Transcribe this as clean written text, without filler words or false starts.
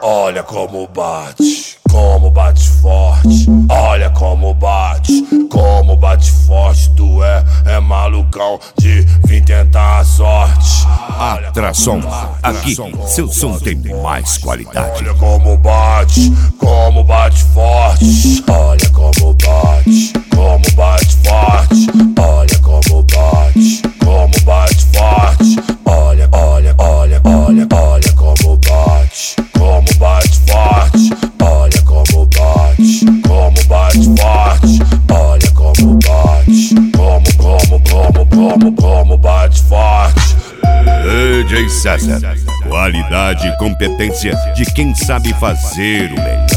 Olha como bate forte. Olha como bate forte. Tu é malucão de vir tentar a sorte. Atração, aqui seu som tem mais qualidade. Olha como bate forte. Olha como bate forte. Olha como bate forte. Olha como bate forte. Olha como bate forte. Olha como bate forte. DJ César, qualidade e competência de quem sabe fazer o melhor.